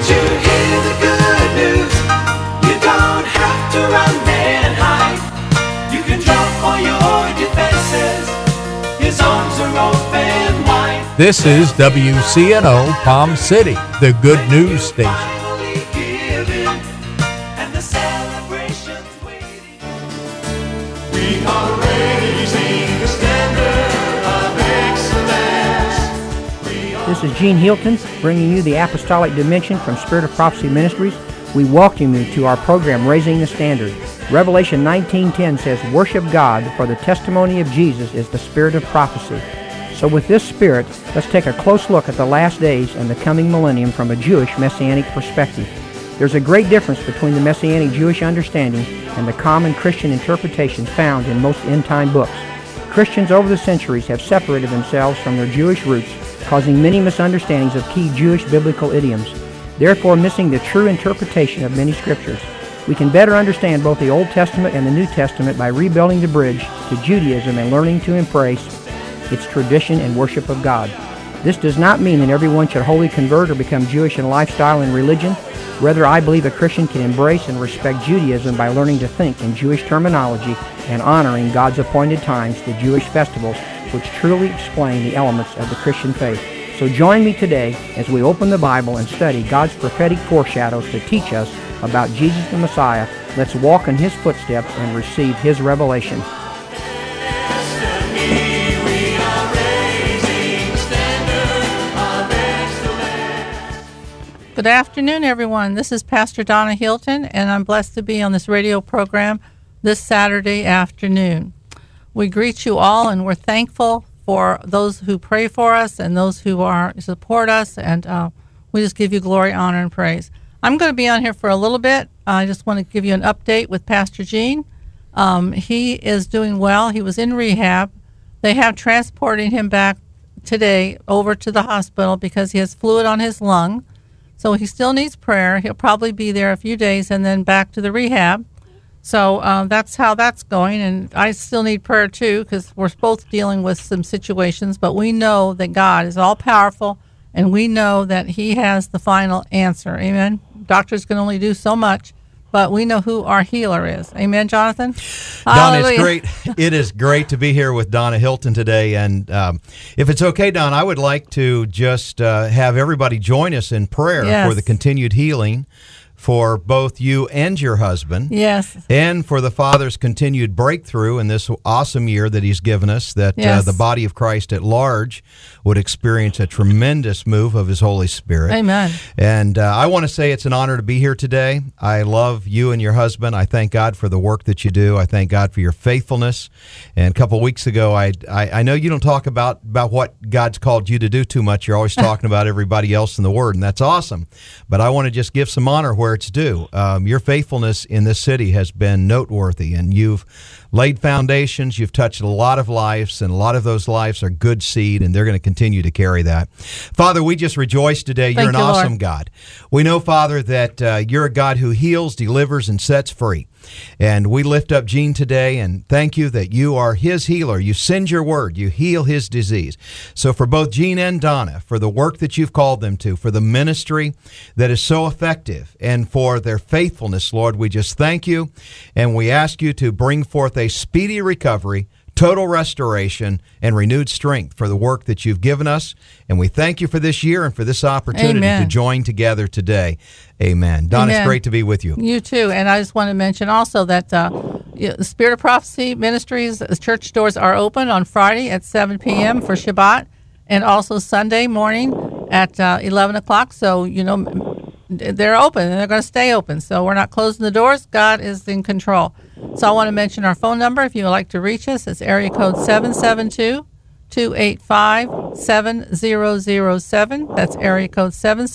you hear the good news? You don't have to run and hide. You can drop all your defenses. His arms are open wide. This is WCNO Palm City, the good news station. Finally giving, and the celebration's waiting. We are raising the standard of excellence. This is Gene Hilton bringing you the Apostolic Dimension from Spirit of Prophecy Ministries. We welcome you to our program, Raising the Standard. Revelation 19:10 says, "Worship God, for the testimony of Jesus is the spirit of prophecy." So with this spirit, let's take a close look at the last days and the coming millennium from a Jewish Messianic perspective. There's a great difference between the Messianic Jewish understanding and the common Christian interpretations found in most end-time books. Christians over the centuries have separated themselves from their Jewish roots, causing many misunderstandings of key Jewish biblical idioms, therefore missing the true interpretation of many scriptures. We can better understand both the Old Testament and the New Testament by rebuilding the bridge to Judaism and learning to embrace its tradition and worship of God. This does not mean that everyone should wholly convert or become Jewish in lifestyle and religion. Rather, I believe a Christian can embrace and respect Judaism by learning to think in Jewish terminology and honoring God's appointed times, the Jewish festivals, which truly explain the elements of the Christian faith. So join me today as we open the Bible and study God's prophetic foreshadows to teach us about Jesus the Messiah. Let's walk in His footsteps and receive His revelation. Good afternoon, everyone. This is Pastor Donna Hilton, and I'm blessed to be on this radio program this Saturday afternoon. We greet you all, and we're thankful for those who pray for us and those who support us, and we just give you glory, honor, and praise. I'm going to be on here for a little bit. I just want to give you an update with Pastor Gene. He is doing well. He was in rehab. They have transporting him back today over to the hospital because he has fluid on his lung. So he still needs prayer. He'll probably be there a few days and then back to the rehab. So that's how that's going. And I still need prayer too because we're both dealing with some situations. But we know that God is all-powerful, and we know that He has the final answer. Amen. Doctors can only do so much, but we know who our healer is. Amen, Jonathan? Donna, it's great. It is great to be here with Donna Hilton today. And if it's okay, Donna, I would like to just have everybody join us in prayer for the continued healing for both you and your husband. Yes. And for the Father's continued breakthrough in this awesome year that He's given us, that the body of Christ at large would experience a tremendous move of His Holy Spirit. Amen. And I want to say it's an honor to be here today. I love you and your husband. I thank God for the work that you do. I thank God for your faithfulness. And a couple of weeks ago, I know you don't talk about what God's called you to do too much. You're always talking about everybody else in the Word, and that's awesome. But I want to just give some honor where it's due. Your faithfulness in this city has been noteworthy, and you've laid foundations. You've touched a lot of lives, and a lot of those lives are good seed, and they're going to continue to carry that. Father, we just rejoice today. You're an awesome God. We know, Father, that you're a God who heals, delivers, and sets free. And we lift up Gene today and thank you that you are his healer. You send your word. You heal his disease. So for both Gene and Donna, for the work that you've called them to, for the ministry that is so effective, and for their faithfulness, Lord, we just thank you. And we ask you to bring forth a speedy recovery, total restoration, and renewed strength for the work that you've given us. And we thank you for this year and for this opportunity to join together today. Amen. Don, it's great to be with you. You too. And I just want to mention also that the Spirit of Prophecy Ministries church doors are open on Friday at 7 p.m. for Shabbat, and also Sunday morning at 11 o'clock. So, you know, they're open, and they're going to stay open. So we're not closing the doors. God is in control. So I want to mention our phone number if you would like to reach us. It's area code 772-285-7007. That's area code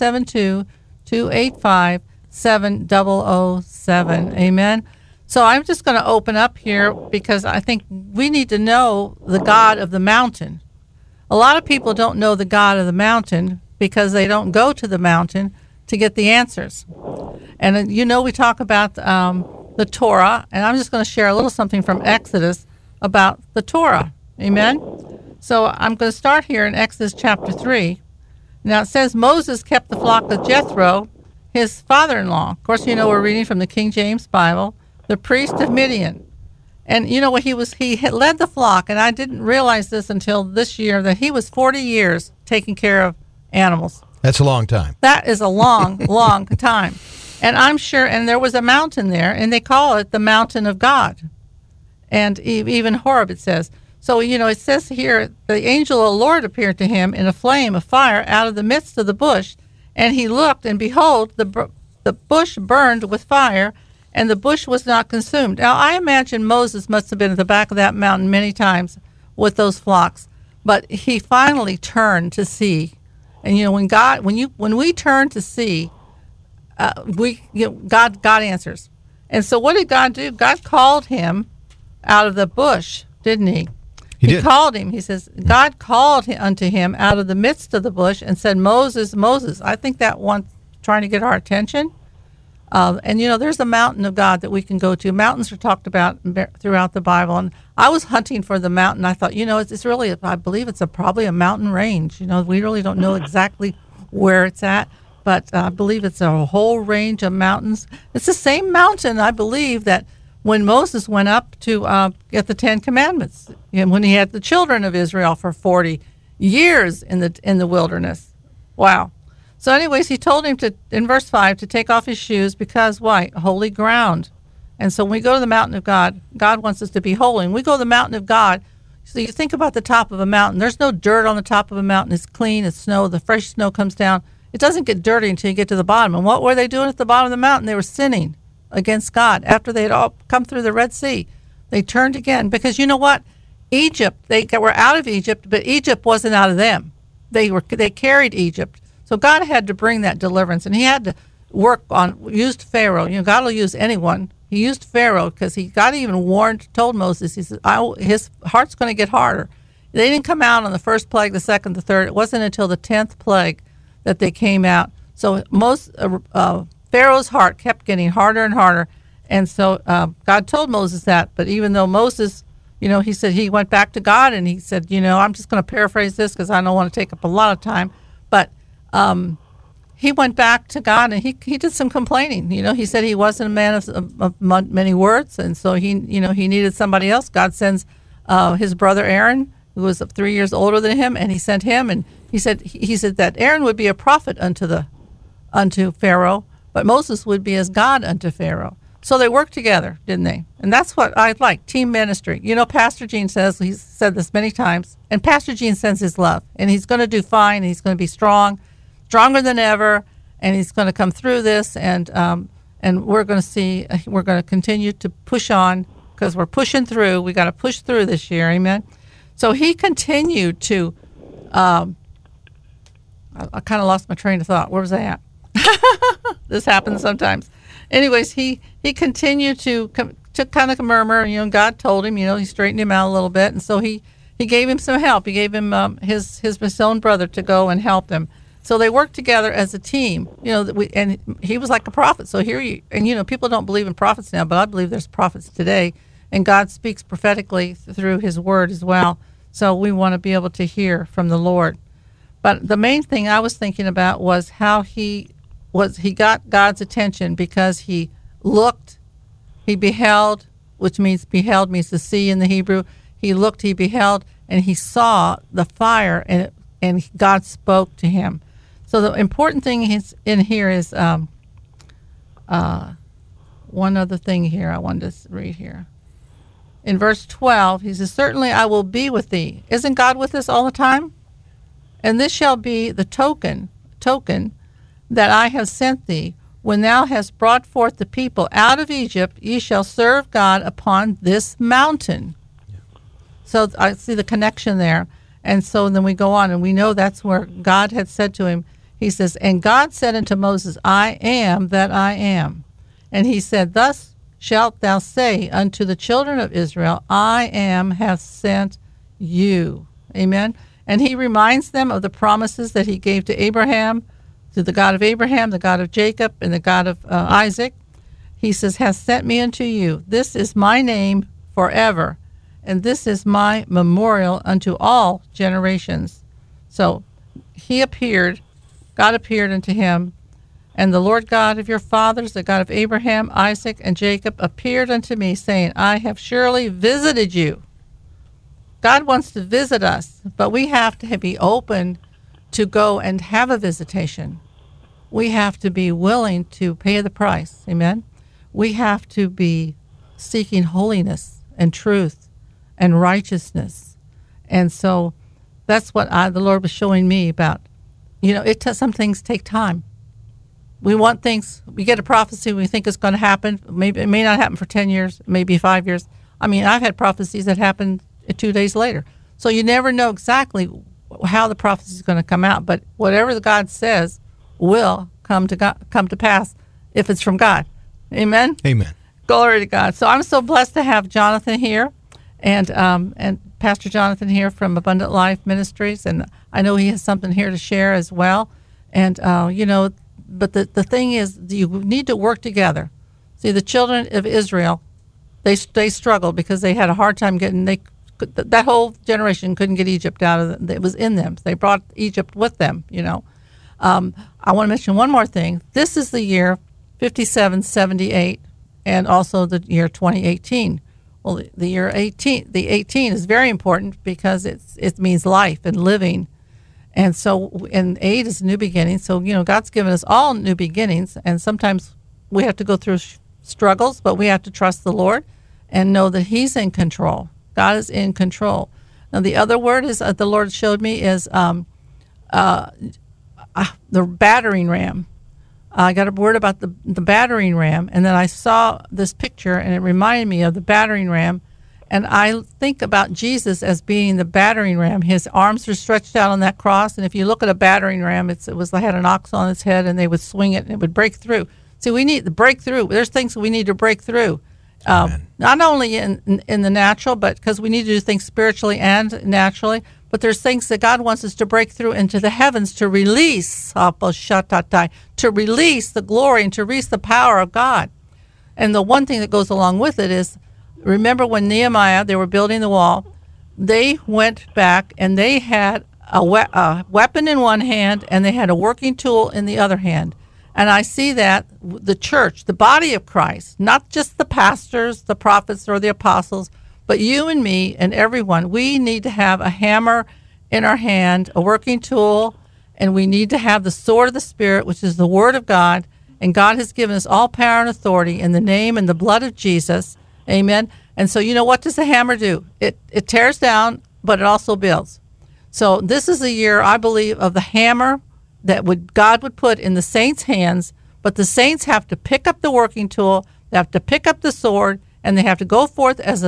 772-285-7007. Amen. So I'm just going to open up here because I think we need to know the God of the mountain. A lot of people don't know the God of the mountain because they don't go to the mountain to get the answers. And you know, we talk about the Torah, and I'm just going to share a little something from Exodus about the Torah. Amen? So I'm going to start here in Exodus chapter 3. Now it says, Moses kept the flock of Jethro, his father-in-law. Of course, we're reading from the King James Bible, the priest of Midian. And what he had led the flock, and I didn't realize this until this year, that he was 40 years taking care of animals. That's a long time. That is a long, long time. And I'm sure, and there was a mountain there, and they call it the mountain of God. And even Horeb, it says. So, it says here, the angel of the Lord appeared to him in a flame of fire out of the midst of the bush. And he looked, and behold, the bush burned with fire, and the bush was not consumed. Now, I imagine Moses must have been at the back of that mountain many times with those flocks. But he finally turned to see. And, when we turn to see, God answers. And so what did God do? God called him out of the bush, didn't he? He did. Called him. He says, God called unto him out of the midst of the bush and said, Moses, Moses. I think that one's trying to get our attention. And, there's a mountain of God that we can go to. Mountains are talked about throughout the Bible. And I was hunting for the mountain. I thought, it's really, I believe it's probably a mountain range. We really don't know exactly where it's at. But I believe it's a whole range of mountains. It's the same mountain, I believe, that when Moses went up to get the Ten Commandments, when he had the children of Israel for 40 years in the wilderness. Wow. So anyways, he told him in verse 5 to take off his shoes because why? Holy ground. And so when we go to the mountain of God, God wants us to be holy. And we go to the mountain of God. So you think about the top of a mountain. There's no dirt on the top of a mountain. It's clean. It's snow. The fresh snow comes down. It doesn't get dirty until you get to the bottom. And what were they doing at the bottom of the mountain? They were sinning against God. After they had all come through the Red Sea, they turned again. Because you know what? Egypt, they were out of Egypt, but Egypt wasn't out of them. They carried Egypt. So God had to bring that deliverance, and he had to used Pharaoh. God will use anyone. He used Pharaoh because God even told Moses, he said, his heart's going to get harder. They didn't come out on the first plague, the second, the third. It wasn't until the 10th plague that they came out. So Pharaoh's heart kept getting harder and harder. And so God told Moses that. But even though Moses, he said he went back to God and he said, I'm just going to paraphrase this because I don't want to take up a lot of time. But he went back to God and he did some complaining. He said he wasn't a man of many words. And so he needed somebody else. God sends his brother Aaron, who was 3 years older than him, and he sent him. And he said that Aaron would be a prophet unto Pharaoh, but Moses would be as God unto Pharaoh. So they worked together, didn't they? And that's what I like, team ministry. Pastor Gene says, he's said this many times, and Pastor Gene sends his love, and he's going to do fine, and he's going to be stronger than ever, and he's going to come through this, and we're going to continue to push on because we're pushing through. We got to push through this year, amen? So he continued to, I kind of lost my train of thought. Where was I at? This happens sometimes. Anyways, he continued to kind of murmur. God told him. He straightened him out a little bit, and so he gave him some help. He gave him his own brother to go and help him. So they worked together as a team. And he was like a prophet. So people don't believe in prophets now, but I believe there's prophets today, and God speaks prophetically through His Word as well. So we want to be able to hear from the Lord. But the main thing I was thinking about was how he got God's attention because he looked, he beheld, which means beheld means to see in the Hebrew. He looked, he beheld, and he saw the fire, and God spoke to him. So the important thing in here is one other thing here I wanted to read here. In verse 12, he says, certainly I will be with thee. Isn't God with us all the time? And this shall be the token that I have sent thee. When thou hast brought forth the people out of Egypt, ye shall serve God upon this mountain. Yeah. So I see the connection there. And so then we go on, and we know that's where God had said to him, he says, and God said unto Moses, I am that I am. And he said, thus shalt thou say unto the children of Israel, I am hath sent you. Amen. And he reminds them of the promises that he gave to Abraham, to the God of Abraham, the God of Jacob, and the God of Isaac. He says, hath sent me unto you. This is my name forever, and this is my memorial unto all generations. So God appeared unto him And the Lord God of your fathers, the God of Abraham, Isaac, and Jacob, appeared unto me, saying, I have surely visited you. God wants to visit us, but we have to be open to go and have a visitation. We have to be willing to pay the price. Amen? We have to be seeking holiness and truth and righteousness. And so that's what the Lord was showing me about. Some things take time. We want things, we get a prophecy, we think it's going to happen. Maybe it may not happen for 10 years, maybe 5 years. I mean, I've had prophecies that happened 2 days later. So you never know exactly how the prophecy is going to come out, but whatever the God says will come to pass if it's from God. Amen? Amen. Glory to God. So I'm so blessed to have Jonathan here, and Pastor Jonathan here from Abundant Life Ministries, and I know he has something here to share as well. And, but the thing is, you need to work together. See, the children of Israel, they struggled because they had a hard time getting, that whole generation couldn't get Egypt out of it. It was in them. They brought Egypt with them, I want to mention one more thing. This is the year 5778 and also the year 2018. Well, the year 18 is very important because it means life and living. And so, and 8 is new beginning. So, God's given us all new beginnings, and sometimes we have to go through struggles, but we have to trust the Lord and know that He's in control. God is in control. Now, the other word is the Lord showed me is the battering ram. I got a word about the battering ram, and then I saw this picture, and it reminded me of the battering ram. And I think about Jesus as being the battering ram. His arms are stretched out on that cross, and if you look at a battering ram, it had an ox on its head, and they would swing it, and it would break through. See, we need to break through. There's things we need to break through, not only in the natural, but because we need to do things spiritually and naturally. But there's things that God wants us to break through into the heavens to release, to release the glory and to release the power of God. And the one thing that goes along with it is, remember when Nehemiah, they were building the wall, they went back and they had a weapon in one hand and they had a working tool in the other hand. And I see that the church, the body of Christ, not just the pastors, the prophets, or the apostles, but you and me and everyone, we need to have a hammer in our hand, a working tool, and we need to have the sword of the Spirit, which is the Word of God. And God has given us all power and authority in the name and the blood of Jesus. Amen. And so, what does the hammer do? It tears down, but it also builds. So this is the year, I believe, of the hammer that God would put in the saints' hands, but the saints have to pick up the working tool, they have to pick up the sword, and they have to go forth as a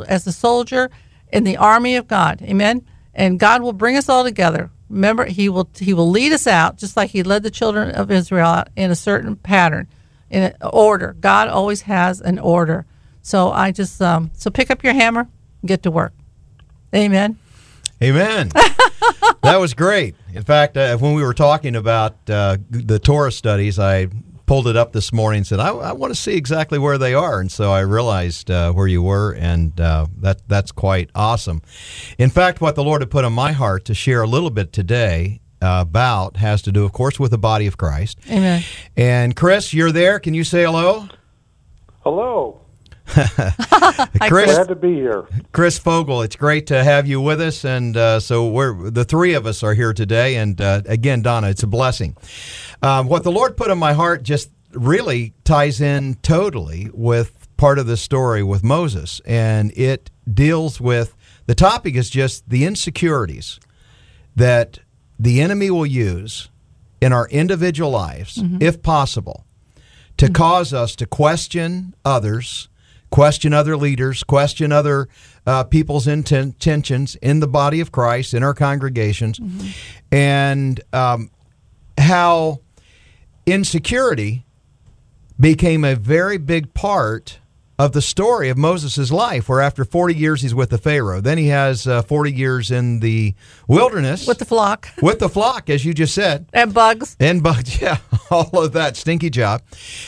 soldier in the army of God. Amen. And God will bring us all together. Remember, He will lead us out, just like He led the children of Israel out in a certain pattern, in an order. God always has an order. So I just so pick up your hammer and get to work. Amen. Amen. That was great. In fact, when we were talking about the Torah studies, I pulled it up this morning and said, I want to see exactly where they are. And so I realized where you were, and that's quite awesome. In fact, what the Lord had put on my heart to share a little bit today about has to do, of course, with the body of Christ. Amen. And Chris, you're there. Can you say hello? Hello. Chris, glad to be here. Chris Fogel, it's great to have you with us, and so the three of us are here today. And again, Donna, it's a blessing. What the Lord put on my heart just really ties in totally with part of the story with Moses, and it deals with, the topic is just the insecurities that the enemy will use in our individual lives, if possible, to cause us to question others, question other leaders, question other people's intentions in the body of Christ, in our congregations, and how insecurity became a very big part of the story of Moses' life, where after 40 years he's with the Pharaoh. Then he has 40 years in the wilderness. With the flock. With the flock, as you just said. And bugs. And bugs, yeah. All of that stinky job.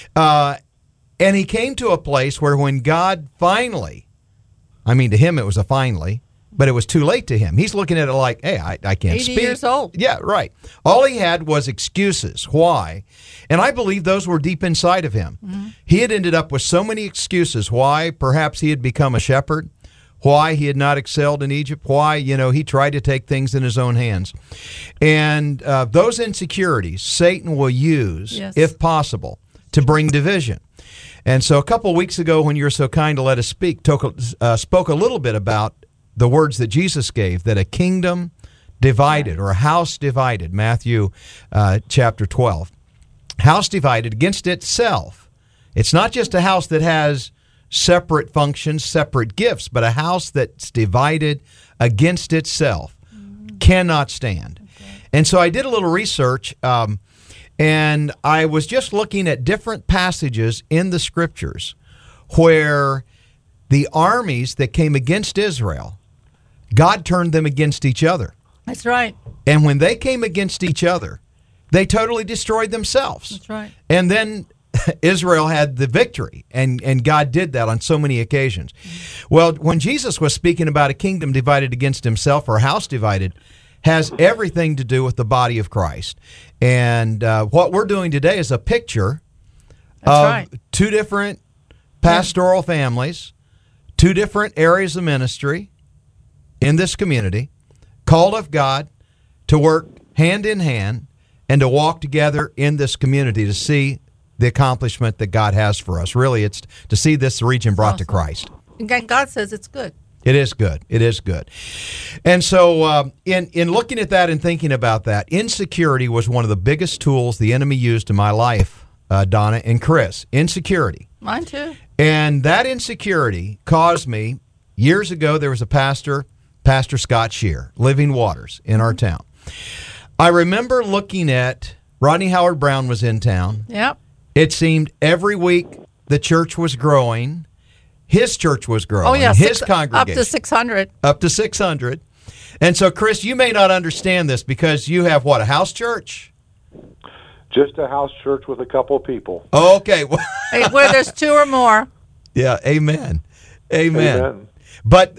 And he came to a place where when God finally, I mean to him it was a finally, but it was too late to him. He's looking at it like, hey, I can't 80 speak. years old. Yeah, right. All he had was excuses. Why? And I believe those were deep inside of him. Mm-hmm. He had ended up with so many excuses. Why? Perhaps he had become a shepherd. Why he had not excelled in Egypt. Why, he tried to take things in his own hands. And those insecurities Satan will use, Yes. if possible, to bring division. And so a couple of weeks ago, when you were so kind to let us speak, spoke a little bit about the words that Jesus gave, that a kingdom divided or a house divided, Matthew chapter 12, house divided against itself. It's not just a house that has separate functions, separate gifts, but a house that's divided against itself cannot stand. Okay. And so I did a little research, and I was just looking at different passages in the Scriptures where the armies that came against Israel, God turned them against each other. That's right. And when they came against each other, they totally destroyed themselves. That's right. And then Israel had the victory, and God did that on so many occasions. Well, when Jesus was speaking about a kingdom divided against himself or a house divided, has everything to do with the body of Christ. And what we're doing today is a picture of two different pastoral families, two different areas of ministry in this community, called of God to work hand in hand and to walk together in this community to see the accomplishment that God has for us. Really, it's to see this region brought to Christ. And God says it's good. It is good. It is good. And so in looking at that and thinking about that, insecurity was one of the biggest tools the enemy used in my life, Donna and Chris. Insecurity. Mine too. And that insecurity caused me, years ago, there was a pastor, Pastor Scott Shear, Living Waters in our town. I remember looking at, Rodney Howard Brown was in town. Yep. It seemed every week the church was growing. His church was growing. Oh, yeah. His congregation. Up to 600. Up to 600. And so, Chris, you may not understand this because you have, what, a house church? Just a house church with a couple of people. Okay. Hey, where there's two or more. Yeah, amen. Amen. But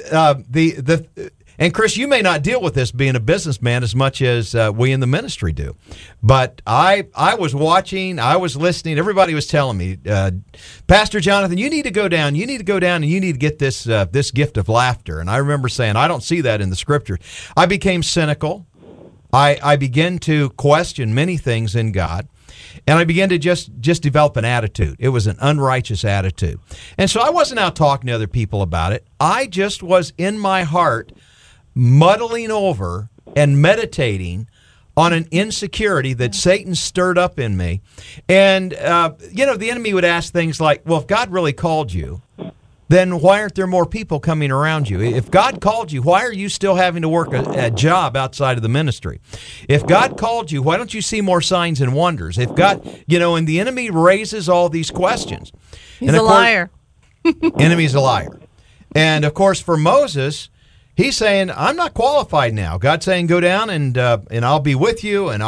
and Chris, you may not deal with this being a businessman as much as we in the ministry do. But I was watching, I was listening. Everybody was telling me, Pastor Jonathan, you need to go down. You need to go down and you need to get this this gift of laughter. And I remember saying, I don't see that in the Scripture. I became cynical. I began to question many things in God. And I began to just develop an attitude. It was an unrighteous attitude. And so I wasn't out talking to other people about it. I just was in my heart muddling over and meditating on an insecurity that Satan stirred up in me. And, the enemy would ask things like, well, if God really called you, then why aren't there more people coming around you? If God called you, why are you still having to work a job outside of the ministry? If God called you, why don't you see more signs and wonders? If God, and the enemy raises all these questions. He's a liar. Enemy's a liar. And, of course, for Moses, he's saying, I'm not qualified now. God's saying, go down and I'll be with you, and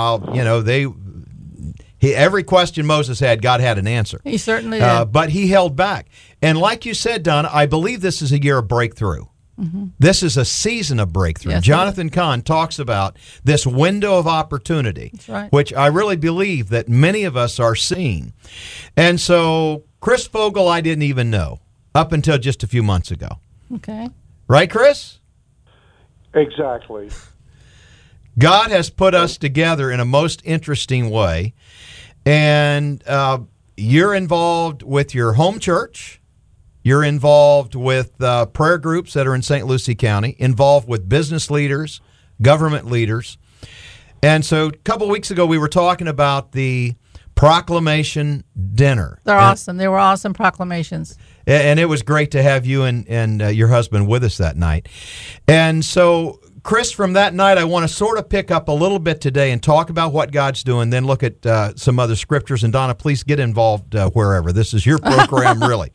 every question Moses had, God had an answer. He certainly did. But he held back. And like you said, Donna, I believe this is a year of breakthrough. Mm-hmm. This is a season of breakthrough. Yes, Jonathan Kahn talks about this window of opportunity, that's right, which I really believe that many of us are seeing. And so Chris Fogel, I didn't even know up until just a few months ago. Okay. Right, Chris? Exactly. God has put us together in a most interesting way. And you're involved with your home church. You're involved with prayer groups that are in St. Lucie County, involved with business leaders, government leaders. And so a couple weeks ago, we were talking about the proclamation dinner. They're awesome. They were awesome proclamations. And it was great to have you and your husband with us that night. And so, Chris, from that night, I want to sort of pick up a little bit today and talk about what God's doing, then look at some other scriptures. And Donna, please get involved wherever. This is your program, really.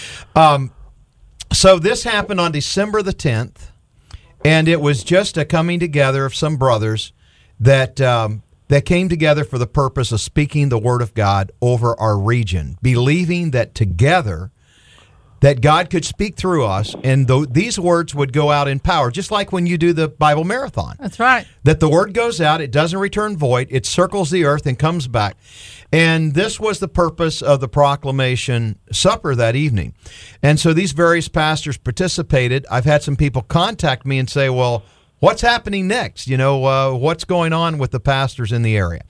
So this happened on December the 10th, and it was just a coming together of some brothers that came together for the purpose of speaking the Word of God over our region, believing that together that God could speak through us, and these words would go out in power, just like when you do the Bible marathon. That's right. That the word goes out, it doesn't return void, it circles the earth and comes back. And this was the purpose of the proclamation supper that evening. And so these various pastors participated. I've had some people contact me and say, well, what's happening next? What's going on with the pastors in the area?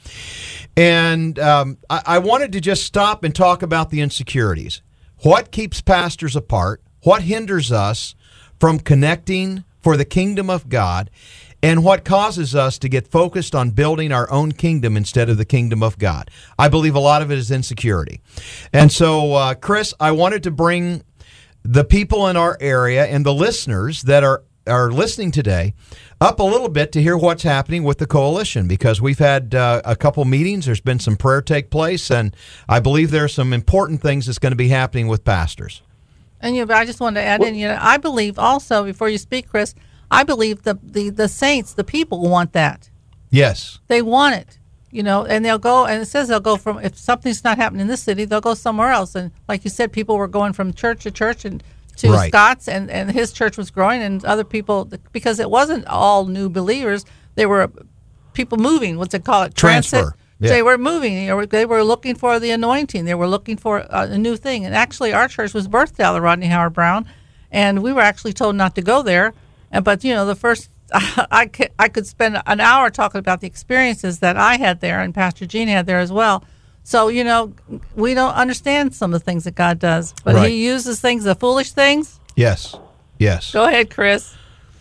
And I wanted to just stop and talk about the insecurities. What keeps pastors apart? What hinders us from connecting for the kingdom of God? And what causes us to get focused on building our own kingdom instead of the kingdom of God? I believe a lot of it is insecurity. And so, Chris, I wanted to bring the people in our area and the listeners that are listening today up a little bit to hear what's happening with the coalition, because we've had a couple meetings. There's been some prayer take place, and I believe there are some important things that's going to be happening with pastors. And I just wanted to add in, I believe also, before you speak, Chris, I believe the saints, the people want that. Yes. They want it, and they'll go, and it says they'll go from, if something's not happening in this city, they'll go somewhere else. And like you said, people were going from church to church and to right. Scott's, and his church was growing, and other people, because it wasn't all new believers, they were people moving, what's it called? Transfer. Yeah. They were moving. They were looking for the anointing. They were looking for a new thing. And actually, our church was birthed out of Rodney Howard Brown, and we were actually told not to go there. But the first, I could spend an hour talking about the experiences that I had there, and Pastor Gene had there as well. So, we don't understand some of the things that God does, but right. He uses things, the foolish things. Yes. Go ahead, Chris.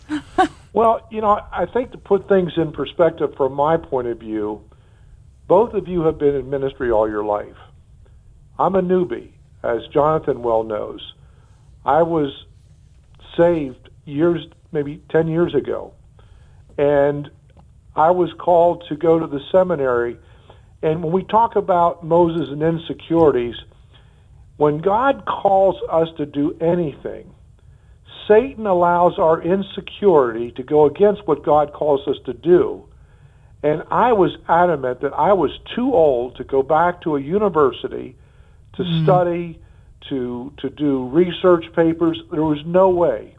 Well, I think to put things in perspective from my point of view, both of you have been in ministry all your life. I'm a newbie, as Jonathan well knows. I was saved maybe 10 years ago, and I was called to go to the seminary. And when we talk about Moses and insecurities, when God calls us to do anything, Satan allows our insecurity to go against what God calls us to do. And I was adamant that I was too old to go back to a university to study, to do research papers. There was no way.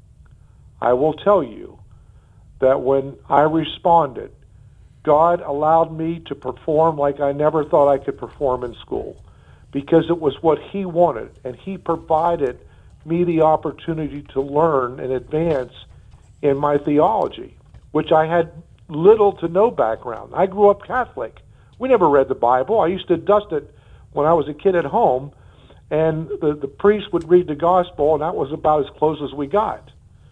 I will tell you that when I responded, God allowed me to perform like I never thought I could perform in school, because it was what He wanted, and He provided me the opportunity to learn and advance in my theology, which I had little to no background. I grew up Catholic. We never read the Bible. I used to dust it when I was a kid at home, and the priest would read the gospel, and that was about as close as we got.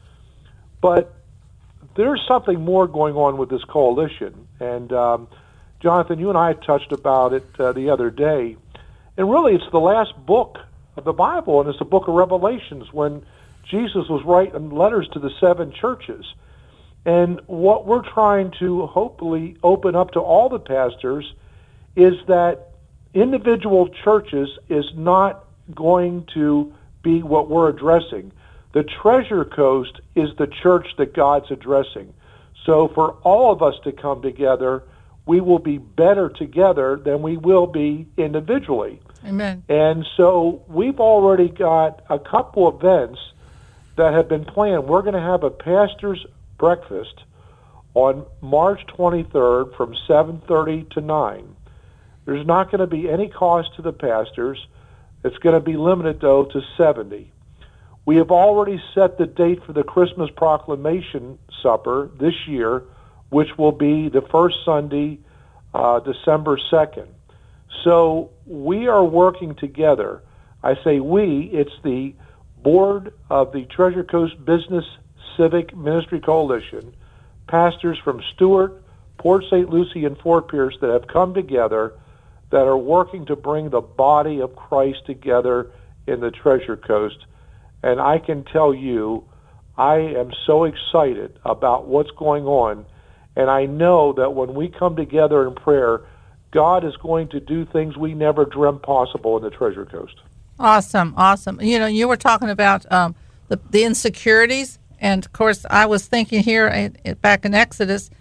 But there's something more going on with this coalition, and Jonathan, you and I touched about it the other day, and really it's the last book of the Bible, and it's the book of Revelations, when Jesus was writing letters to the 7 churches. And what we're trying to hopefully open up to all the pastors is that individual churches is not going to be what we're addressing. The Treasure Coast is the church that God's addressing. So for all of us to come together, we will be better together than we will be individually. Amen. And so we've already got a couple events that have been planned. We're going to have a pastor's breakfast on March 23rd from 7:30 to 9. There's not going to be any cost to the pastors. It's going to be limited, though, to 70. We have already set the date for the Christmas Proclamation Supper this year, which will be the first Sunday, December 2nd. So we are working together. I say we, it's the board of the Treasure Coast Business Civic Ministry Coalition, pastors from Stewart, Port St. Lucie, and Fort Pierce that have come together that are working to bring the body of Christ together in the Treasure Coast. And I can tell you, I am so excited about what's going on, and I know that when we come together in prayer, God is going to do things we never dreamt possible in the Treasure Coast. Awesome. You were talking about the insecurities, and of course I was thinking here back in Exodus,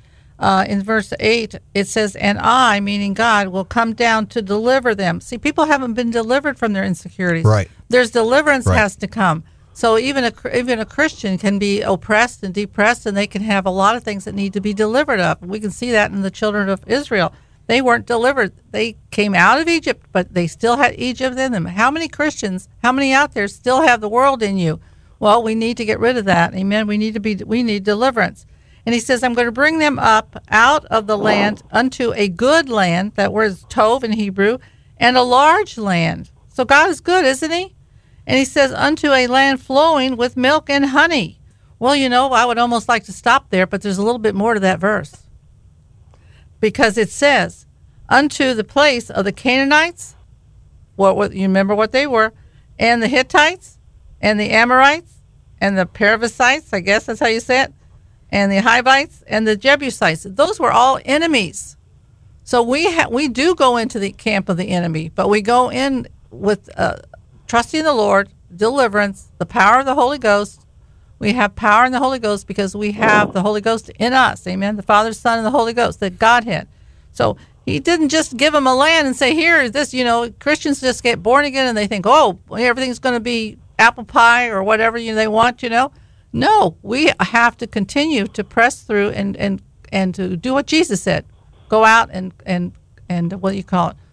in verse 8, it says, "And I," meaning God, "will come down to deliver them." See, people haven't been delivered from their insecurities. Right. There's deliverance Right. has to come. So even a Christian can be oppressed and depressed, and they can have a lot of things that need to be delivered of. We can see that in the children of Israel. They weren't delivered. They came out of Egypt, but they still had Egypt in them. How many Christians, how many out there still have the world in you? Well, we need to get rid of that. Amen. We need deliverance. And he says, "I'm going to bring them up out of the land unto a good land," that word is tov in Hebrew, "and a large land." So God is good, isn't he? And he says, "unto a land flowing with milk and honey." Well, I would almost like to stop there, but there's a little bit more to that verse. Because it says, "unto the place of the Canaanites," what you remember what they were, "and the Hittites, and the Amorites, and the Perizzites," I guess that's how you say it, "and the Hivites, and the Jebusites." Those were all enemies. So we do go into the camp of the enemy, but we go in with trusting the Lord, deliverance, the power of the Holy Ghost. We have power in the Holy Ghost because we have the Holy Ghost in us. Amen. The Father, Son, and the Holy Ghost, the Godhead. So he didn't just give them a land and say, "Here, this," Christians just get born again and they think, "Oh, everything's going to be apple pie or whatever they want, No, we have to continue to press through and to do what Jesus said. Go out and what do you call it?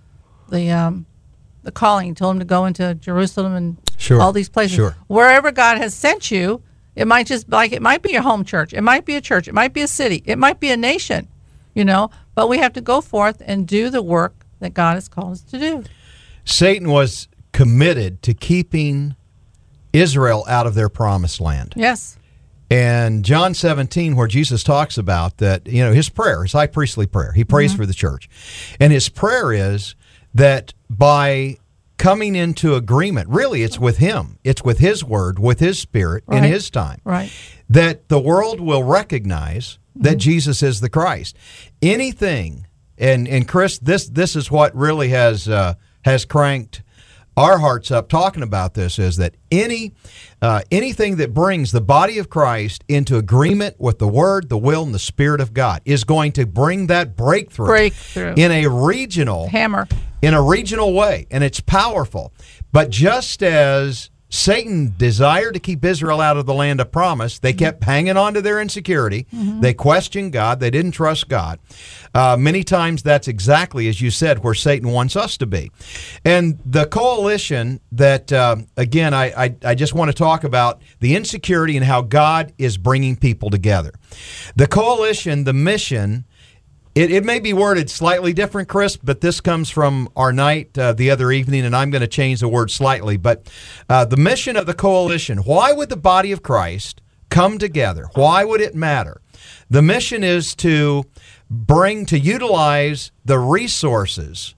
The calling. He told him to go into Jerusalem and all these places. Sure. Wherever God has sent you, it might be your home church. It might be a church. It might be a city. It might be a nation, But we have to go forth and do the work that God has called us to do. Satan was committed to keeping Israel out of their promised land. Yes. And John 17, where Jesus talks about that, his prayer, his high priestly prayer, he prays for the church. And his prayer is that by coming into agreement, really it's with him, it's with his word, with his spirit, in his time, right, that the world will recognize that Jesus is the Christ. Anything, and Chris, this is what really has cranked our hearts up talking about this, is that anything that brings the body of Christ into agreement with the Word, the will, and the Spirit of God is going to bring that breakthrough in a regional way, and it's powerful. But just as Satan desired to keep Israel out of the land of promise, they kept hanging on to their insecurity. They questioned God. They didn't trust God. Many times that's exactly, as you said, where Satan wants us to be. And the coalition that, again, I just want to talk about the insecurity and how God is bringing people together. The coalition, the mission, it may be worded slightly different, Chris, but this comes from our night the other evening, and I'm going to change the word slightly. But the mission of the coalition, why would the body of Christ come together? Why would it matter? The mission is to utilize the resources.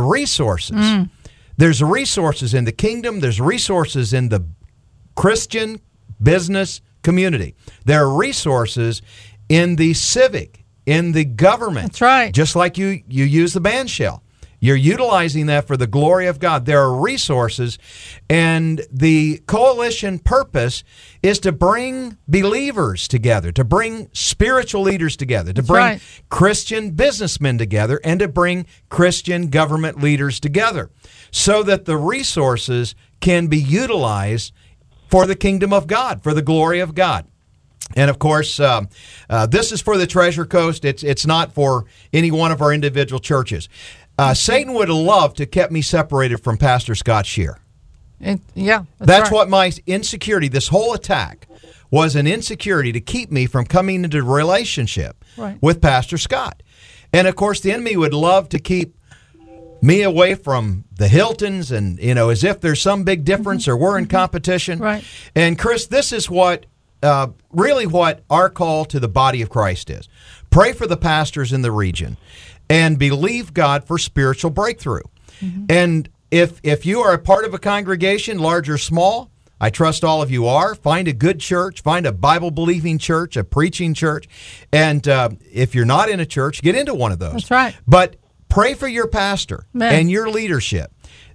There's resources in the kingdom. There's resources in the Christian business community. There are resources in the civic, in the government. That's right. Just like you use the band shell. You're utilizing that for the glory of God. There are resources, and the coalition purpose is to bring believers together, to bring spiritual leaders together, to bring Christian businessmen together, and to bring Christian government leaders together so that the resources can be utilized for the kingdom of God, for the glory of God. And of course, this is for the Treasure Coast. It's not for any one of our individual churches. Satan would have loved to kept me separated from Pastor Scott Shear. That's what my insecurity, this whole attack, was an insecurity to keep me from coming into relationship with Pastor Scott. And of course, the enemy would love to keep me away from the Hiltons, and as if there's some big difference or we're in competition. Right. And Chris, this is what really what our call to the body of Christ is. Pray for the pastors in the region and believe God for spiritual breakthrough. And if you are a part of a congregation, large or small, I trust all of you are, find a good church, find a Bible-believing church, a preaching church. And if you're not in a church, get into one of those. That's right. But pray for your pastor and your leadership,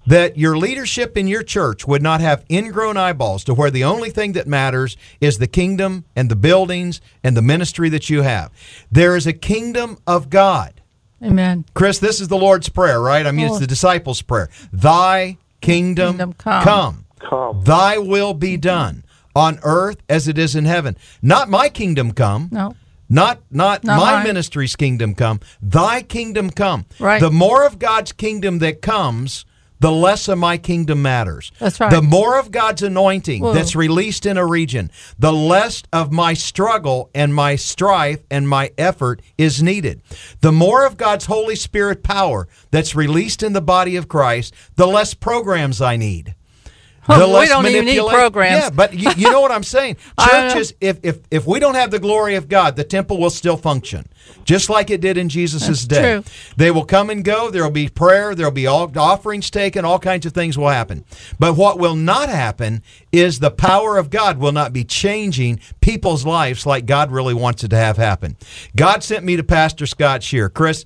that your leadership in your church would not have ingrown eyeballs to where the only thing that matters is the kingdom and the buildings and the ministry that you have. There is a kingdom of God. Amen. Chris, this is the Lord's Prayer, right? I mean, it's the disciples' prayer. Thy kingdom come. Thy will be done on earth as it is in heaven. Not my kingdom come. No. Not my mine. ministry's kingdom come. Thy kingdom come. Right. The more of God's kingdom that comes, the less of my kingdom matters. That's right. The more of God's anointing Whoa. that's released in a region, the less of my struggle and my strife and my effort is needed. The more of God's Holy Spirit power that's released in the body of Christ, the less programs I need. We don't even need programs. Yeah, but you know what I'm saying. Churches, if we don't have the glory of God, the temple will still function, just like it did in Jesus' day. True. They will come and go. There will be prayer. There will be all offerings taken. All kinds of things will happen. But what will not happen is the power of God will not be changing people's lives like God really wants it to have happen. God sent me to Pastor Scott Shear. Chris,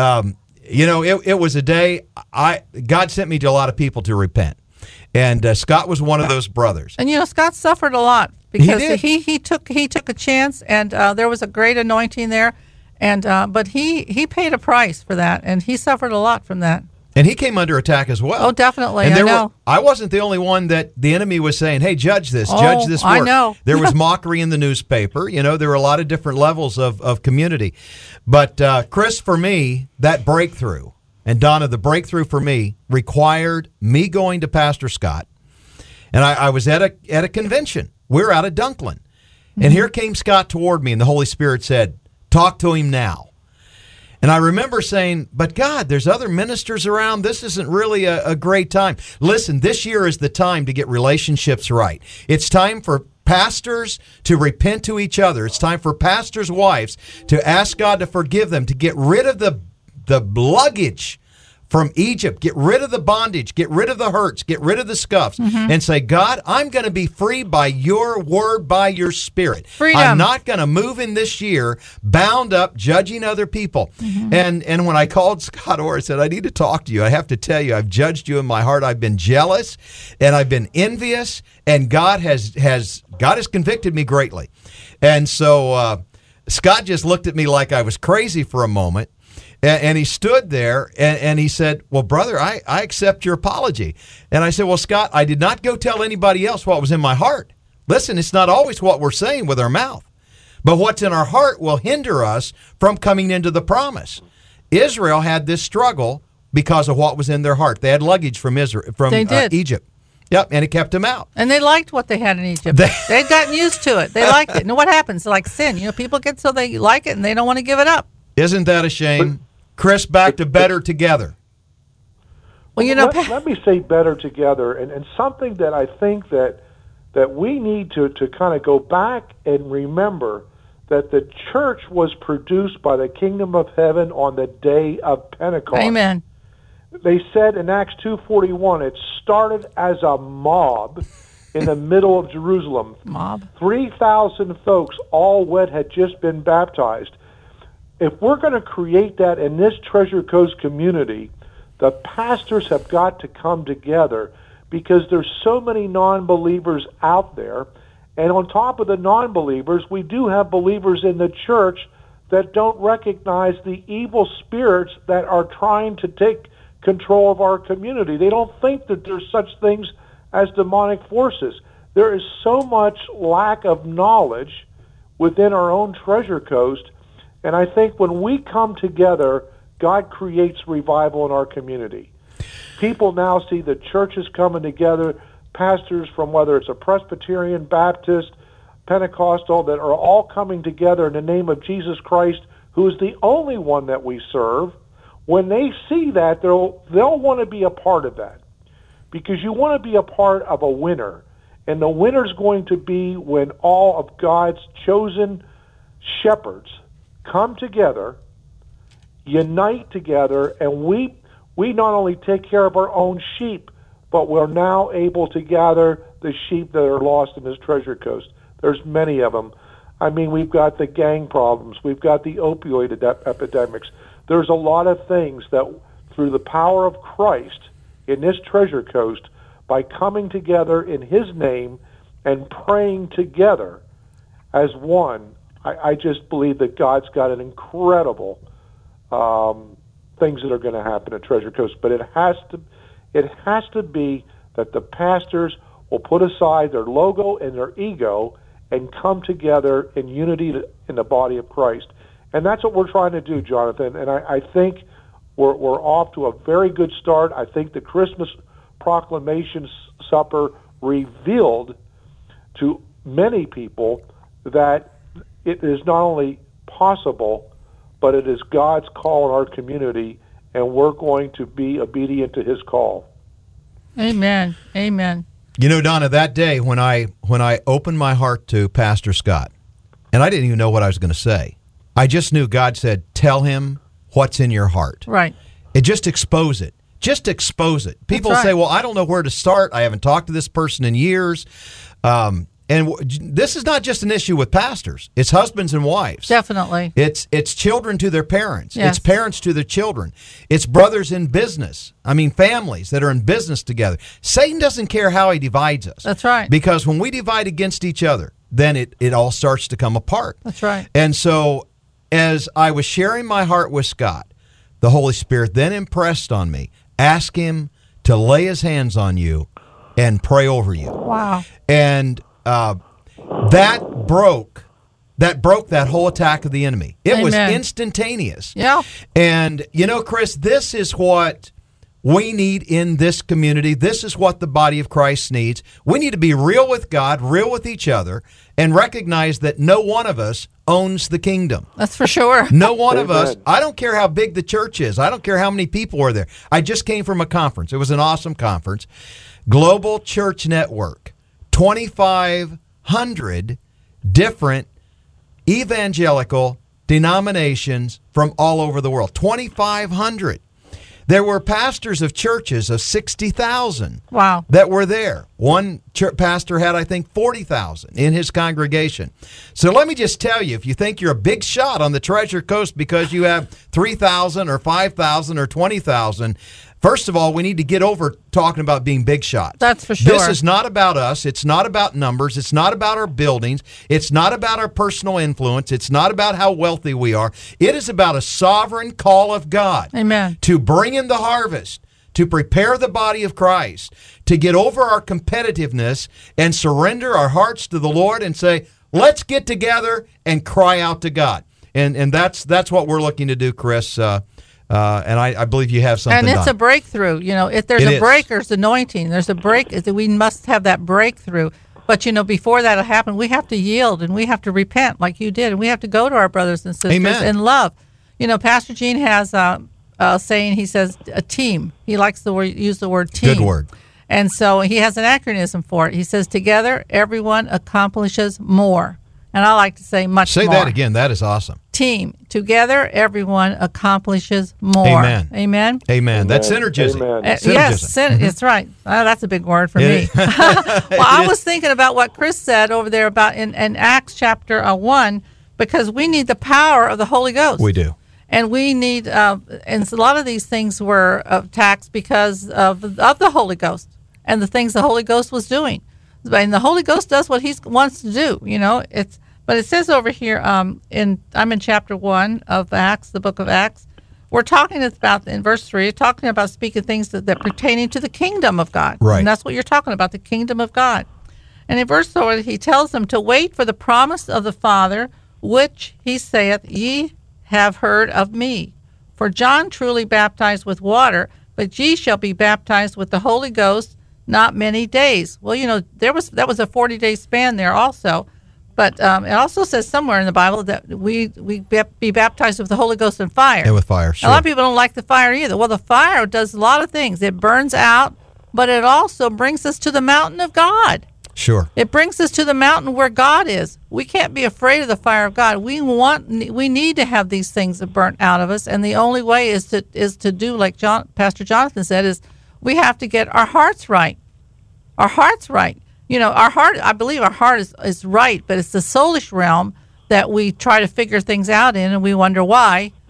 it was a day God sent me to a lot of people to repent. And Scott was one of those brothers. And Scott suffered a lot because he took a chance, and there was a great anointing there, and but he paid a price for that, and he suffered a lot from that. And he came under attack as well. Oh, definitely. And I know. I wasn't the only one that the enemy was saying, hey, judge this work. I know. There was mockery in the newspaper. There were a lot of different levels of community. But Chris, for me, that breakthrough, and Donna, the breakthrough for me required me going to Pastor Scott. And I was at a convention. We're out of Dunklin. And here came Scott toward me, and the Holy Spirit said, talk to him now. And I remember saying, but God, there's other ministers around. This isn't really a great time. Listen, this year is the time to get relationships right. It's time for pastors to repent to each other. It's time for pastors' wives to ask God to forgive them, to get rid of the luggage from Egypt, get rid of the bondage, get rid of the hurts, get rid of the scuffs, and say, God, I'm going to be free by your word, by your spirit. Freedom. I'm not going to move in this year bound up, judging other people. And when I called Scott Orr, I said, I need to talk to you. I have to tell you, I've judged you in my heart. I've been jealous, and I've been envious, and God has convicted me greatly. And so Scott just looked at me like I was crazy for a moment. And he stood there and he said, well, brother, I accept your apology. And I said, well, Scott, I did not go tell anybody else what was in my heart. Listen, it's not always what we're saying with our mouth, but what's in our heart will hinder us from coming into the promise. Israel had this struggle because of what was in their heart. They had luggage from Egypt. Yep, and it kept them out. And they liked what they had in Egypt. They'd gotten used to it. They liked it. And what happens? Like sin. People get so they like it and they don't want to give it up. Isn't that a shame? Chris, back to better together. Well, let me say better together, and something that I think that we need to kind of go back and remember that the church was produced by the kingdom of heaven on the day of Pentecost. Amen. They said in Acts 2:41, it started as a mob in the middle of Jerusalem. Mob. 3,000 folks, all wet, had just been baptized. If we're going to create that in this Treasure Coast community, the pastors have got to come together because there's so many non-believers out there. And on top of the non-believers, we do have believers in the church that don't recognize the evil spirits that are trying to take control of our community. They don't think that there's such things as demonic forces. There is so much lack of knowledge within our own Treasure Coast. And I think when we come together, God creates revival in our community. People now see the churches coming together, pastors from whether it's a Presbyterian, Baptist, Pentecostal, that are all coming together in the name of Jesus Christ, who is the only one that we serve. When they see that, they'll want to be a part of that. Because you want to be a part of a winner. And the winner's going to be when all of God's chosen shepherds come together, unite together, and we not only take care of our own sheep, but we're now able to gather the sheep that are lost in this Treasure Coast. There's many of them. I mean, we've got the gang problems. We've got the opioid epidemics. There's a lot of things that, through the power of Christ, in this Treasure Coast by coming together in His name and praying together as one. I just believe that God's got an incredible things that are going to happen at Treasure Coast, but it has to be that the pastors will put aside their logo and their ego and come together in unity in the body of Christ. And that's what we're trying to do, Jonathan. And I think we're off to a very good start. I think the Christmas proclamation supper revealed to many people that it is not only possible, but it is God's call in our community, and we're going to be obedient to His call. Amen. Amen. You know, Donna, that day when I opened my heart to Pastor Scott, and I didn't even know what I was going to say, I just knew God said, tell him what's in your heart. Right. It just expose it. Just expose it. People say, well, I don't know where to start. I haven't talked to this person in years. And this is not just an issue with pastors. It's husbands and wives. Definitely. It's children to their parents. Yes. It's parents to their children. It's brothers in business. I mean, families that are in business together. Satan doesn't care how he divides us. That's right. Because when we divide against each other, then it all starts to come apart. That's right. And so as I was sharing my heart with Scott, the Holy Spirit then impressed on me, ask him to lay his hands on you and pray over you. Wow. And that broke that whole attack of the enemy. It was instantaneous. Yeah. And, you know, Chris, this is what we need in this community. This is what the body of Christ needs. We need to be real with God, real with each other, and recognize that no one of us owns the kingdom. That's for sure. No one of us. I don't care how big the church is. I don't care how many people are there. I just came from a conference. It was an awesome conference. Global Church Network. 2,500 different evangelical denominations from all over the world. 2,500. There were pastors of churches of 60,000 wow. that were there. One pastor had, I think, 40,000 in his congregation. So let me just tell you, if you think you're a big shot on the Treasure Coast because you have 3,000 or 5,000 or 20,000, first of all, we need to get over talking about being big shots. That's for sure. This is not about us. It's not about numbers. It's not about our buildings. It's not about our personal influence. It's not about how wealthy we are. It is about a sovereign call of God. Amen. To bring in the harvest, to prepare the body of Christ, to get over our competitiveness and surrender our hearts to the Lord and say, let's get together and cry out to God. And that's what we're looking to do, Chris. And I believe you have something. And it's done. a breakthrough. You know, if there's a breaker's anointing, there's a break. We must have that breakthrough. But, you know, before that'll happen, we have to yield and we have to repent like you did. And we have to go to our brothers and sisters in love. You know, Pastor Gene has a saying, he says, a team. He likes to use the word team. Good word. And so he has an acronym for it. He says, together, everyone accomplishes more. And I like to say much more. Say that again. That is awesome. Team. Together, everyone accomplishes more. Amen. Amen. Amen. That's synergism. Amen. Yes, that's right. That's a big word for me. Well, I was thinking about what Chris said over there about in Acts chapter 1, because we need the power of the Holy Ghost. We do. And we need, and a lot of these things were attacked because of the Holy Ghost and the things the Holy Ghost was doing. And the Holy Ghost does what He wants to do. You know, but it says over here, I'm in chapter 1 of Acts, the book of Acts. We're talking about, in verse 3, talking about speaking things that pertaining to the kingdom of God. Right. And that's what you're talking about, the kingdom of God. And in verse 4, he tells them to wait for the promise of the Father, which he saith, ye have heard of me. For John truly baptized with water, but ye shall be baptized with the Holy Ghost not many days. Well, you know, that was a 40-day span there also. But it also says somewhere in the Bible that we be baptized with the Holy Ghost and fire. And with fire, sure. A lot of people don't like the fire either. Well, the fire does a lot of things. It burns out, but it also brings us to the mountain of God. Sure. It brings us to the mountain where God is. We can't be afraid of the fire of God. We need to have these things burnt out of us, and the only way is to do like Pastor Jonathan said, is we have to get our hearts right. Our hearts right. You know, our heart, I believe our heart is right, but it's the soulish realm that we try to figure things out in, and we wonder why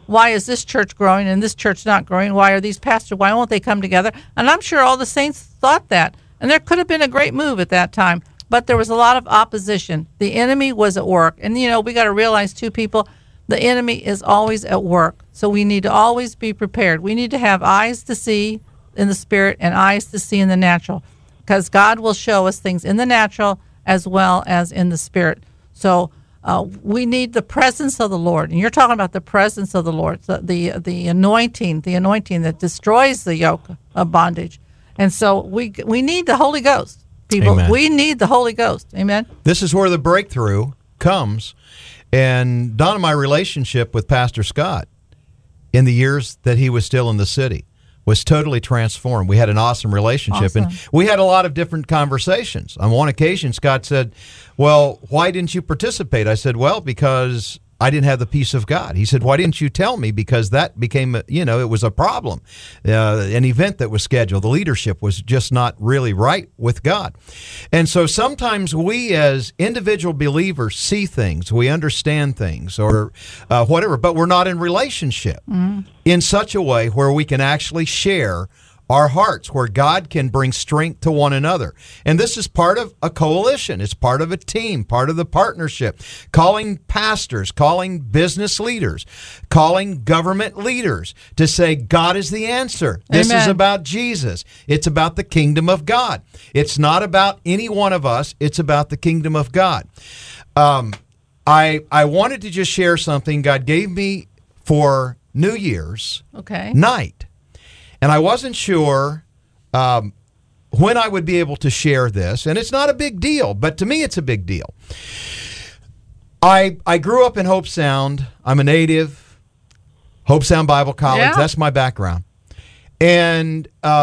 why is this church growing and this church not growing? Why are these pastors, why won't they come together? And I'm sure all the saints thought that. And there could have been a great move at that time. But there was a lot of opposition. The enemy was at work. And, we got to realize, too, people, the enemy is always at work. So we need to always be prepared. We need to have eyes to see in the spirit and eyes to see in the natural, because God will show us things in the natural as well as in the spirit. So we need the presence of the Lord. And you're talking about the presence of the Lord, the anointing that destroys the yoke of bondage. And so we need the Holy Ghost. People, Amen. We need the Holy Ghost. Amen. This is where the breakthrough comes. And Don and my relationship with Pastor Scott in the years that he was still in the city was totally transformed. We had an awesome relationship. Awesome. And we had a lot of different conversations. On one occasion, Scott said, well, why didn't you participate? I said, well, because I didn't have the peace of God. He said, why didn't you tell me? Because that became, it was a problem. An event that was scheduled, the leadership was just not really right with God. And so sometimes we as individual believers see things, we understand things or whatever, but we're not in relationship in such a way where we can actually share our hearts, where God can bring strength to one another. And this is part of a coalition. It's part of a team, part of the partnership. Calling pastors, calling business leaders, calling government leaders to say, God is the answer. This Amen. is about Jesus. It's about the kingdom of God. It's not about any one of us. It's about the kingdom of God. I wanted to just share something God gave me for New Year's night. And I wasn't sure when I would be able to share this. And it's not a big deal, but to me it's a big deal. I grew up in Hope Sound. I'm a native. Hope Sound Bible College. Yeah. That's my background. And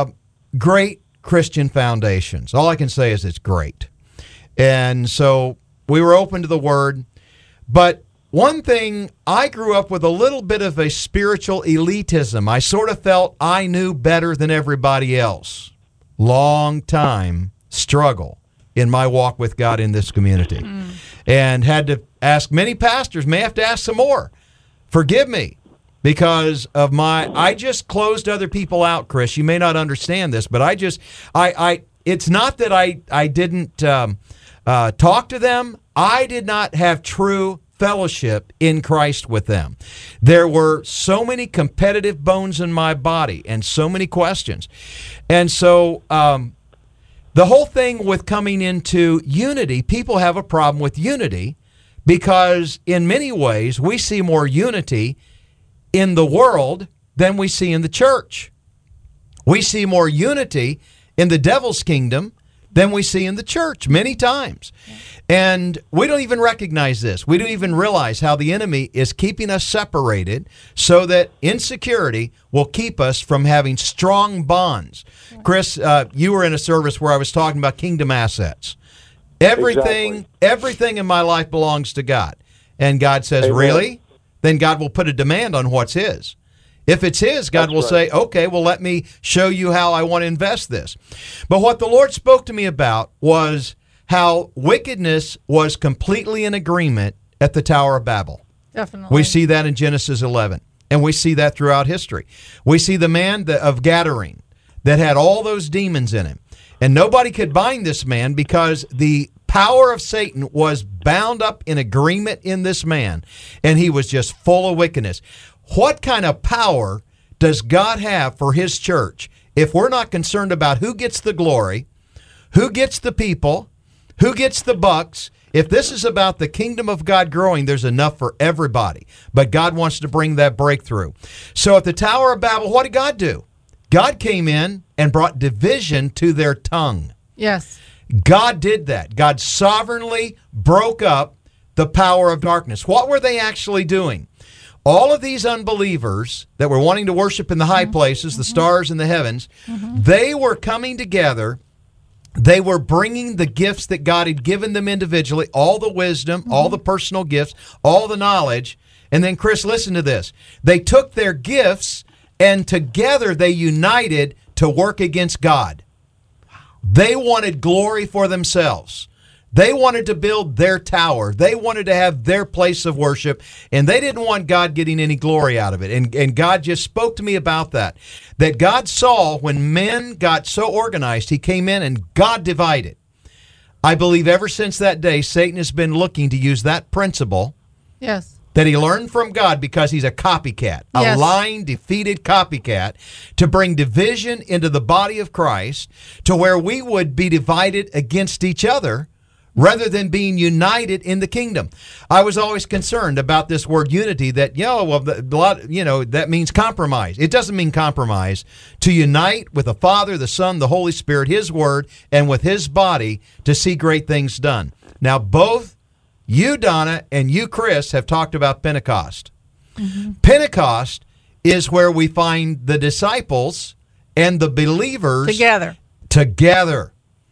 great Christian foundations. All I can say is it's great. And so we were open to the Word. But one thing, I grew up with a little bit of a spiritual elitism. I sort of felt I knew better than everybody else. Long time struggle in my walk with God in this community. And had to ask many pastors, may have to ask some more. Forgive me because of I just closed other people out, Chris. You may not understand this, but it's not that I didn't talk to them. I did not have true fellowship in Christ with them. There were so many competitive bones in my body and so many questions. And so the whole thing with coming into unity, people have a problem with unity because in many ways we see more unity in the world than we see in the church. We see more unity in the devil's kingdom than we see in the church many times. And we don't even recognize this. We don't even realize how the enemy is keeping us separated so that insecurity will keep us from having strong bonds. Chris, you were in a service where I was talking about kingdom assets. Everything in my life belongs to God. And God says, Amen. Really? Then God will put a demand on what's his. If it's his, God will say, okay, well, let me show you how I want to invest this. But what the Lord spoke to me about was how wickedness was completely in agreement at the Tower of Babel. Definitely. We see that in Genesis 11, and we see that throughout history. We see the man of Gadarene that had all those demons in him, and nobody could bind this man because the power of Satan was bound up in agreement in this man, and he was just full of wickedness. What kind of power does God have for his church if we're not concerned about who gets the glory, who gets the people, who gets the bucks? If this is about the kingdom of God growing, there's enough for everybody. But God wants to bring that breakthrough. So at the Tower of Babel, what did God do? God came in and brought division to their tongue. Yes. God did that. God sovereignly broke up the power of darkness. What were they actually doing? All of these unbelievers that were wanting to worship in the high places, the stars in the heavens, they were coming together. They were bringing the gifts that God had given them individually, all the wisdom, all the personal gifts, all the knowledge. And then, Chris, listen to this. They took their gifts and together they united to work against God. They wanted glory for themselves. They wanted to build their tower. They wanted to have their place of worship, and they didn't want God getting any glory out of it. And God just spoke to me about that. That God saw when men got so organized, he came in and God divided. I believe ever since that day, Satan has been looking to use that principle. Yes. That he learned from God because he's a copycat, Yes. a lying, defeated copycat, to bring division into the body of Christ to where we would be divided against each other rather than being united in the kingdom. I was always concerned about this word unity that, that means compromise. It doesn't mean compromise. To unite with the Father, the Son, the Holy Spirit, His Word, and with His body to see great things done. Now, both you, Donna, and you, Chris, have talked about Pentecost. Mm-hmm. Pentecost is where we find the disciples and the believers together.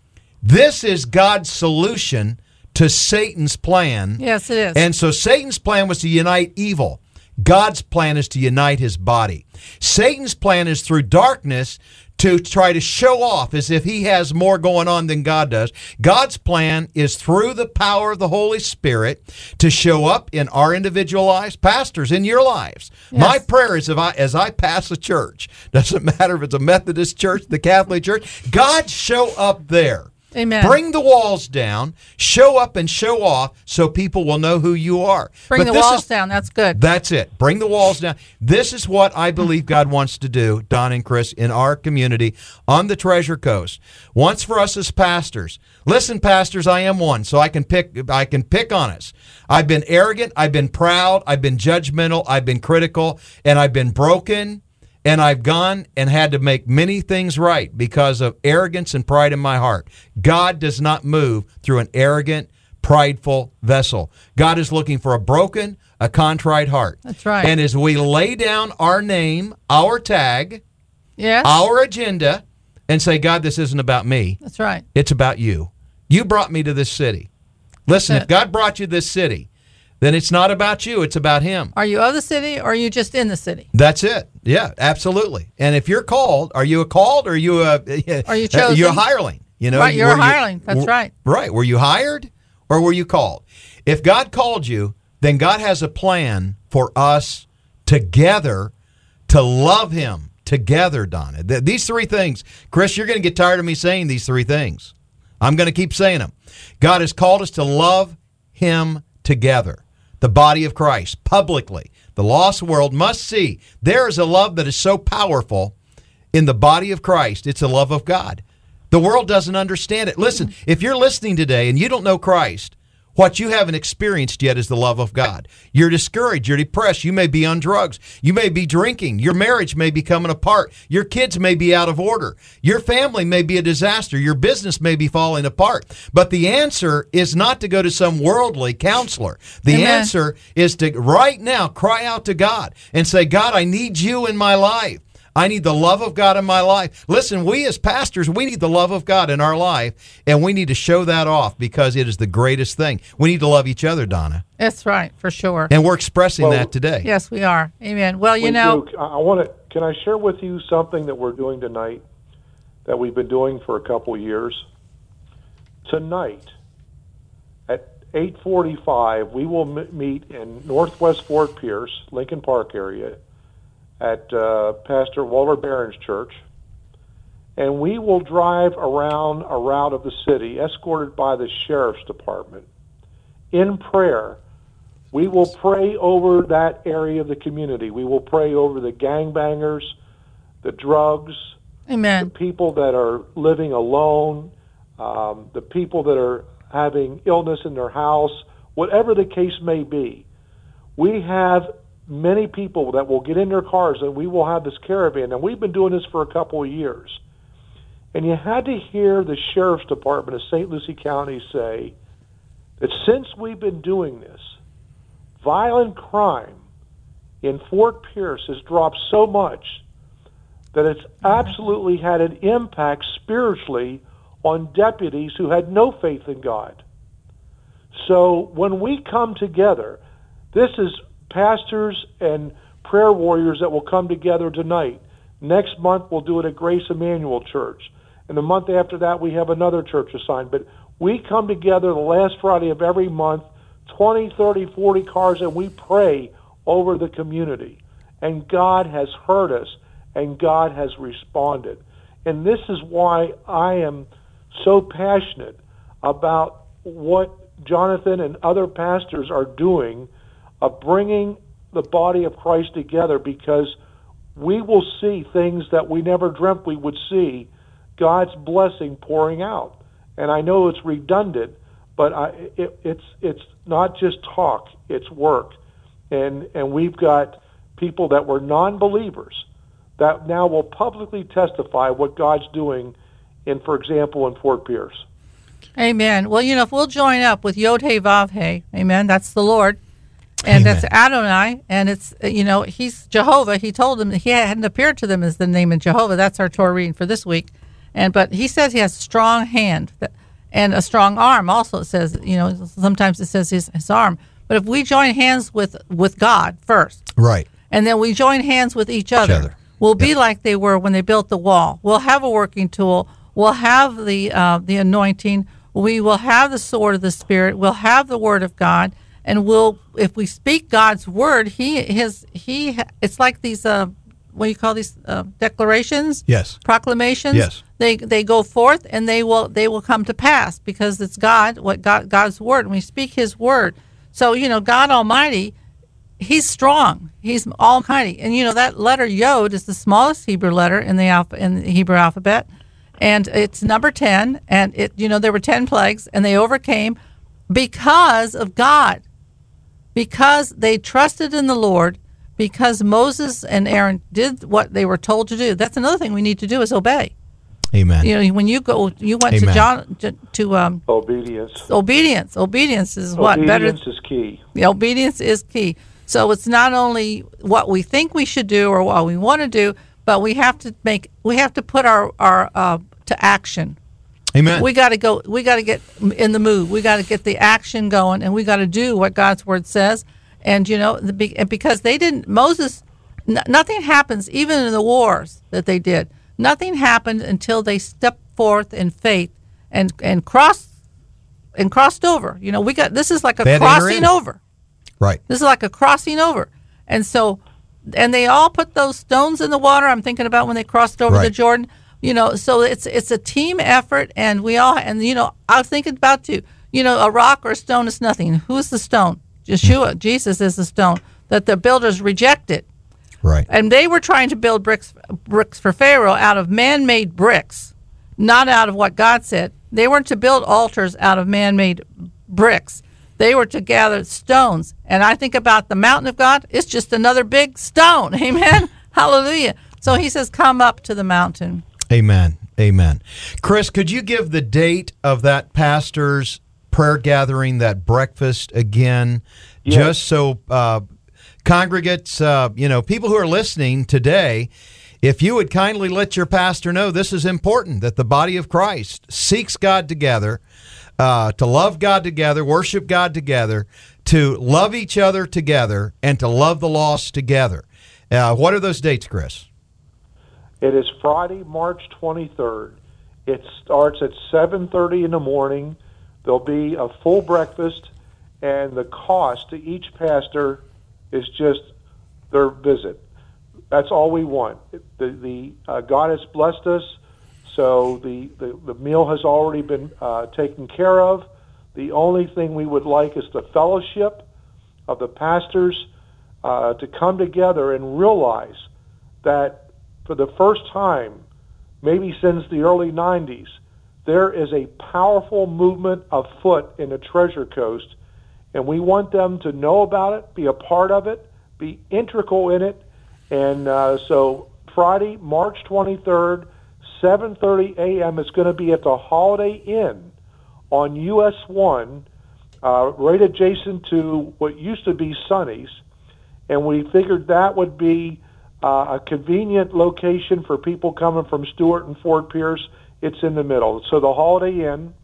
This is God's solution to Satan's plan. Yes, it is. And so Satan's plan was to unite evil. God's plan is to unite his body. Satan's plan is through darkness to try to show off as if he has more going on than God does. God's plan is through the power of the Holy Spirit to show up in our individual lives, pastors, in your lives. Yes. My prayer is as I pass a church, doesn't matter if it's a Methodist church, the Catholic church, God show up there. Amen. Bring the walls down, show up and show off so people will know who you are. Bring the walls down. That's good. That's it. Bring the walls down. This is what I believe God wants to do, Don and Chris, in our community on the Treasure Coast. Once for us as pastors. Listen, pastors, I am one, so I can pick on us. I've been arrogant, I've been proud, I've been judgmental, I've been critical, and I've been broken. And I've gone and had to make many things right because of arrogance and pride in my heart. God does not move through an arrogant, prideful vessel. God is looking for a broken, a contrite heart. That's right. And as we lay down our name, our tag, yes, our agenda, and say, God, this isn't about me. That's right. It's about you. You brought me to this city. Listen, if God brought you to this city, then it's not about you, it's about Him. Are you of the city or are you just in the city? That's it. Yeah, absolutely. And if you're called, are you called or are you chosen? You're a hireling. Right, you're a hireling. That's right. Right. Were you hired or were you called? If God called you, then God has a plan for us together to love Him together, Donna. These three things. Chris, you're going to get tired of me saying these three things. I'm going to keep saying them. God has called us to love Him together. The body of Christ, publicly. The lost world must see there is a love that is so powerful in the body of Christ. It's a love of God. The world doesn't understand it. Listen, if you're listening today and you don't know Christ, what you haven't experienced yet is the love of God. You're discouraged. You're depressed. You may be on drugs. You may be drinking. Your marriage may be coming apart. Your kids may be out of order. Your family may be a disaster. Your business may be falling apart. But the answer is not to go to some worldly counselor. The Amen. answer is to right now cry out to God and say, God, I need you in my life. I need the love of God in my life. Listen, we as pastors, we need the love of God in our life, and we need to show that off because it is the greatest thing. We need to love each other, Donna. That's right, for sure. And we're expressing that today. Yes, we are. Amen. Well, Can I share with you something that we're doing tonight that we've been doing for a couple years? Tonight at 8:45, we will meet in Northwest Fort Pierce, Lincoln Park area, at Pastor Walter Barron's church, and we will drive around a route of the city, escorted by the sheriff's department. In prayer, we will pray over that area of the community. We will pray over the gangbangers, the drugs, Amen. the people that are living alone, the people that are having illness in their house, whatever the case may be. We have many people that will get in their cars and we will have this caravan, and we've been doing this for a couple of years. And you had to hear the Sheriff's Department of St. Lucie County say that since we've been doing this, violent crime in Fort Pierce has dropped so much that it's absolutely had an impact spiritually on deputies who had no faith in God. So when we come together, this is pastors and prayer warriors that will come together tonight. Next month, we'll do it at Grace Emmanuel Church. And the month after that, we have another church assigned. But We come together the last Friday of every month, 20, 30, 40 cars, and we pray over the community. And God has heard us, and God has responded. And this is why I am so passionate about what Jonathan and other pastors are doing of bringing the body of Christ together, because we will see things that we never dreamt we would see, God's blessing pouring out. And I know it's redundant, but it's not just talk, it's work. And we've got people that were non-believers that now will publicly testify what God's doing in, for example, in Fort Pierce. Amen. Well, if we'll join up with Yod-Heh-Vav-Heh, amen, that's the Lord, and Amen. that's Adonai, and it's, he's Jehovah. He told them that he hadn't appeared to them as the name of Jehovah. That's our Torah reading for this week. But he says he has a strong hand and a strong arm. Also, it says, sometimes it says his arm. But if we join hands with God first, Right. and then we join hands with each other, we'll be like they were when they built the wall. We'll have a working tool. We'll have the anointing. We will have the sword of the Spirit. We'll have the Word of God, and if we speak God's word, it's like these what do you call these declarations? Yes. Proclamations. Yes. They go forth, and they will come to pass, because it's God's word, and we speak His word. So God Almighty, He's strong. He's almighty, and that letter Yod is the smallest Hebrew letter in the Hebrew alphabet. And it's number 10, and there were 10 plagues, and they overcame because of God, because they trusted in the Lord, because Moses and Aaron did what they were told to do. That's another thing we need to do, is obey. Amen. When you went Amen. Obedience. Obedience is what? Obedience is key. Obedience is key. So it's not only what we think we should do or what we want to do, but we have to put our to action. Amen. We got to get in the mood. We got to get the action going, and we got to do what God's word says. And because they didn't, Moses, nothing happens, even in the wars that they did. Nothing happened until they stepped forth in faith and crossed over. This is like a crossing over. Right. This is like a crossing over. And so, and they all put those stones in the water. I'm thinking about when they crossed over the Jordan. So it's a team effort, and we all, and I was thinking about too. A rock or a stone is nothing. Who's the stone? Yeshua, Jesus is the stone that the builders rejected. Right. And they were trying to build bricks for Pharaoh out of man-made bricks, not out of what God said. They weren't to build altars out of man-made bricks. They were to gather stones. And I think about the mountain of God. It's just another big stone. Amen. Hallelujah. So he says, come up to the mountain. Amen. Amen. Chris, could you give the date of that pastor's prayer gathering, that breakfast again, just so congregates, people who are listening today, if you would kindly let your pastor know this is important, that the body of Christ seeks God together, to love God together, worship God together, to love each other together, and to love the lost together. What are those dates, Chris? It is Friday, March 23rd. It starts at 7:30 in the morning. There'll be a full breakfast, and the cost to each pastor is just their visit. That's all we want. God has blessed us, so the meal has already been taken care of. The only thing we would like is the fellowship of the pastors to come together and realize that for the first time, maybe since the early 90s, there is a powerful movement afoot in the Treasure Coast, and we want them to know about it, be a part of it, be integral in it. And so Friday, March 23rd, 7:30 a.m. is going to be at the Holiday Inn on US 1, right adjacent to what used to be Sonny's. And we figured that would be a convenient location for people coming from Stewart and Fort Pierce. It's in the middle. So the Holiday Inn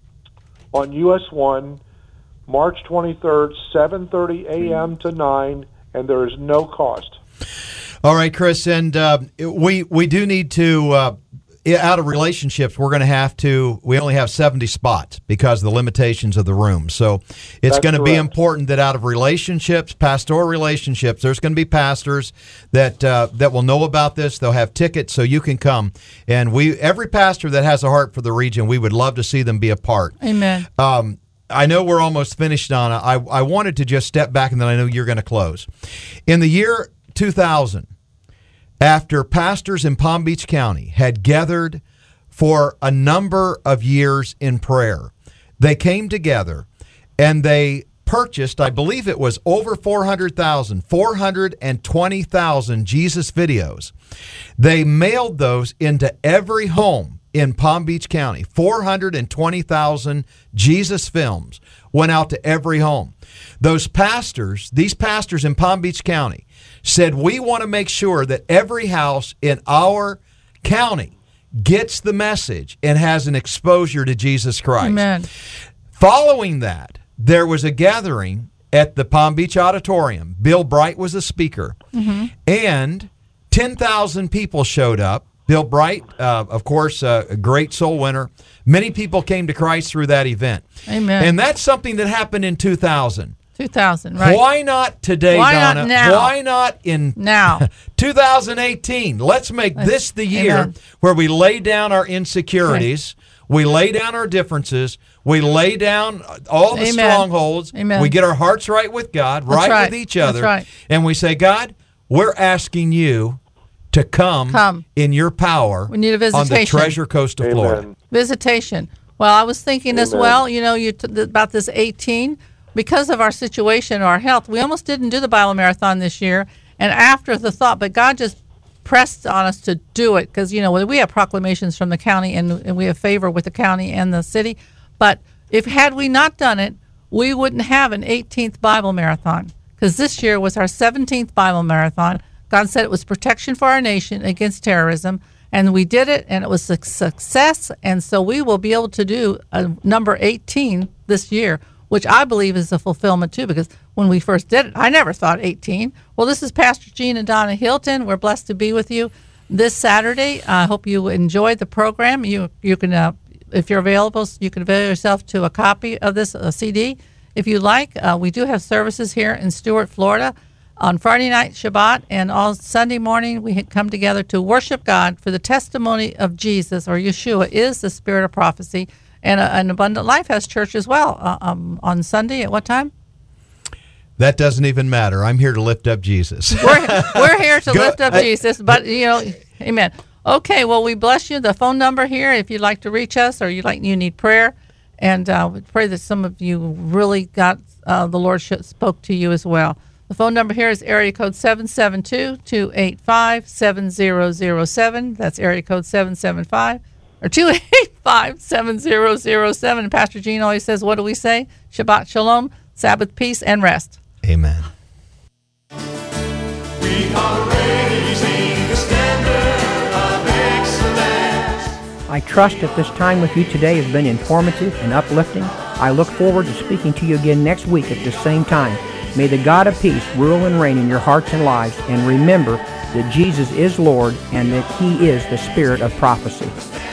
on US 1, March 23rd, 7:30 a.m. to 9, and there is no cost. All right, Chris, and we do need to out of relationships, we're going to have to, we only have 70 spots because of the limitations of the room. So it's That's going to be correct. important that out of relationships, pastoral relationships, there's going to be pastors that will know about this. They'll have tickets so you can come. And every pastor that has a heart for the region, we would love to see them be a part. Amen. I know we're almost finished, Donna. I wanted to just step back, and then I know you're going to close. In the year 2000, after pastors in Palm Beach County had gathered for a number of years in prayer, they came together and they purchased, I believe it was over 420,000 Jesus videos. They mailed those into every home in Palm Beach County. 420,000 Jesus films went out to every home. These pastors in Palm Beach County said, we want to make sure that every house in our county gets the message and has an exposure to Jesus Christ. Amen. Following that, there was a gathering at the Palm Beach Auditorium. Bill Bright was a speaker, and 10,000 people showed up. Bill Bright, of course, a great soul winner. Many people came to Christ through that event. Amen. And that's something that happened in 2000. 2000, right. Why not today, Why not Donna? now? Why not in Now. 2018? Let's make this the year Amen. where we lay down our insecurities, we lay down our differences, we lay down all the Amen. strongholds, Amen. we get our hearts right with God, right right. with each That's other, right. and we say, God, we're asking you to come in your power We need a on the visitation. Treasure Coast of Florida. Amen. Visitation. Well, I was thinking as Amen. well, about this 18. Because of our situation, our health, we almost didn't do the Bible Marathon this year. And after the thought, but God just pressed on us to do it because, we have proclamations from the county and we have favor with the county and the city. But had we not done it, we wouldn't have an 18th Bible Marathon because this year was our 17th Bible Marathon. God said it was protection for our nation against terrorism. And we did it, and it was a success. And so we will be able to do a number 18 this year, which I believe is a fulfillment, too, because when we first did it, I never thought 18. Well, this is Pastor Gene and Donna Hilton. We're blessed to be with you this Saturday. I hope you enjoyed the program. You can, if you're available, you can avail yourself to a copy of this CD. If you like, we do have services here in Stuart, Florida, on Friday night, Shabbat, and all Sunday morning we come together to worship God for the testimony of Jesus, or Yeshua, is the spirit of prophecy. And an Abundant Life has church as well on Sunday. At what time? That doesn't even matter. I'm here to lift up Jesus. We're here to lift up Jesus, but, amen. Okay, well, we bless you. The phone number here, if you'd like to reach us or you need prayer, and we pray that some of you really got the Lord spoke to you as well. The phone number here is area code 772-285-7007. That's area code 775 or 285-7007. And Pastor Gene always says, what do we say? Shabbat Shalom, Sabbath peace and rest. Amen. We are raising the standard of excellence. I trust that this time with you today has been informative and uplifting. I look forward to speaking to you again next week at this same time. May the God of peace rule and reign in your hearts and lives, and remember that Jesus is Lord and that He is the Spirit of prophecy.